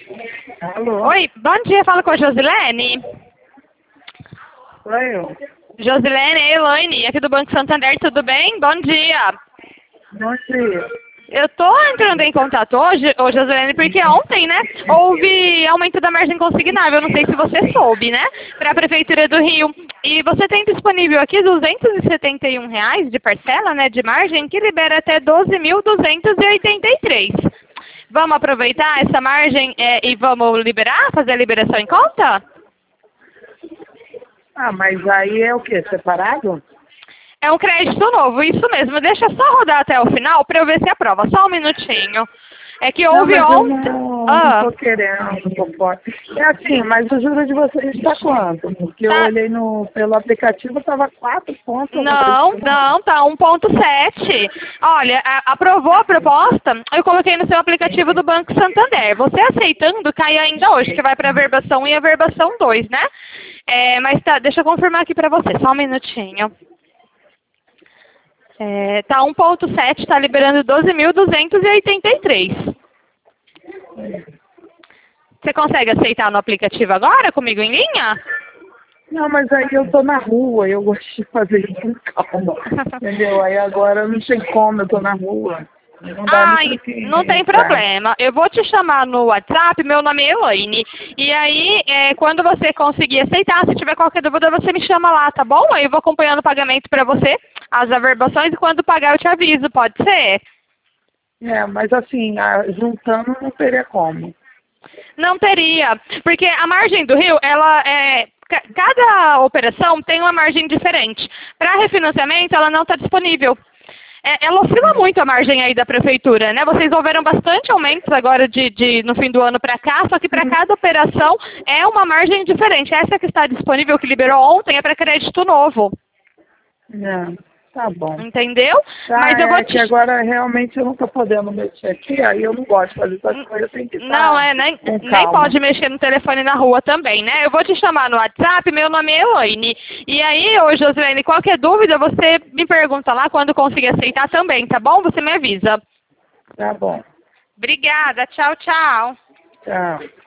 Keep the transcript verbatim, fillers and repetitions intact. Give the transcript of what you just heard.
Alô? Oi, bom dia, falo com a Josilene. Sou eu. Josilene, é Elaine, aqui do Banco Santander, tudo bem? Bom dia. Bom dia. Eu tô entrando em contato hoje, ô Josilene, porque ontem, né, houve aumento da margem consignável, não sei se você soube, né, para a Prefeitura do Rio. E você tem disponível aqui duzentos e setenta e um reais de parcela, né, de margem, que libera até doze mil duzentos e oitenta e três. Vamos aproveitar essa margem é, e vamos liberar, fazer a liberação em conta? Ah, mas aí é o quê? Separado? É um crédito novo, isso mesmo. Deixa só rodar até o final para eu ver se aprova. Só um minutinho. É que Não, houve mas eu ontem... não, não Ah, tô querendo, não tô fora. É assim, mas o juro de vocês está quanto? Porque eu tá... olhei no, pelo aplicativo, estava quatro pontos. alguma coisa Não, assim. não, tá um ponto sete. Olha, a- aprovou a proposta, eu coloquei no seu aplicativo do Banco Santander. Você aceitando, cai ainda hoje, que vai para a verbação um e a verbação dois, né? É, mas tá, deixa eu confirmar aqui para você, só um minutinho. É, tá um ponto sete, tá liberando doze mil duzentos e oitenta e três. Você consegue aceitar no aplicativo agora, comigo em linha? Não, mas aí eu tô na rua, eu gosto de fazer isso com calma. Entendeu? Aí agora não sei como, eu tô na rua. Não dá nem Ai, pra que não tem entrar. problema. Eu vou te chamar no WhatsApp, meu nome é Elaine. E aí, é, quando você conseguir aceitar, se tiver qualquer dúvida, você me chama lá, tá bom? Aí eu vou acompanhando o pagamento pra você, as averbações, e quando pagar eu te aviso, pode ser? É, mas assim, a- juntando não teria como. Não teria, porque a margem do Rio, ela é... ca- Cada operação tem uma margem diferente. Para refinanciamento, ela não está disponível. É, ela oscila muito a margem aí da prefeitura, né? Vocês houveram bastante aumentos agora de, de no fim do ano para cá, só que para cada operação é uma margem diferente. Essa que está disponível, que liberou ontem, é para crédito novo. É, tá bom. Entendeu? Tá, Mas eu vou é te... que agora realmente eu não tô podendo mexer aqui, aí eu não gosto de fazer essas coisas, tem que Não, estar é, nem, com nem calma. pode mexer no telefone na rua também, né? Eu vou te chamar no WhatsApp, meu nome é Elaine. E aí, ô Josilene, qualquer dúvida, você me pergunta lá quando conseguir aceitar também, tá bom? Você me avisa. Tá bom. Obrigada, tchau, tchau. Tchau.